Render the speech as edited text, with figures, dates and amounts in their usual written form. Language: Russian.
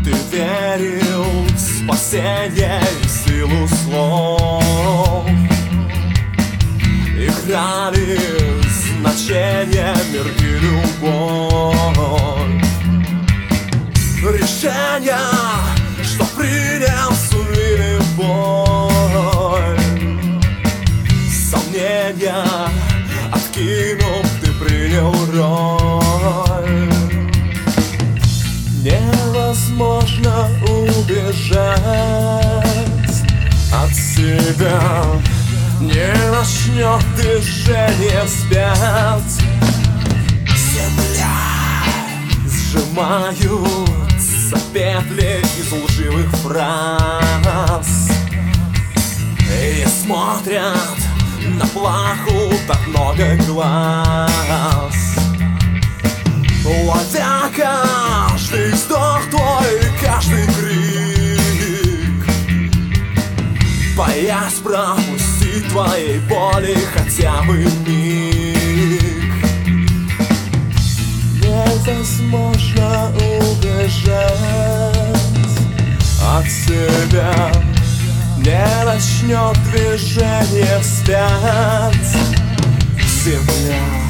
Ты верил в спасение и силу слов. Играли значение, мир и любовь. Решения, что принял, сулили боль. Сомнения откинув, ты принял роль. Невозможно убежать от себя. Не начнет движение вспять. Земля сжимаются петли из лживых фраз и смотрят на плаху так много глаз, ловя каждый вздох твой, каждый крик, боясь пропустить твоей боли хотя бы миг. Невозможно убежать от себя. Не начнет движение вспять. Земля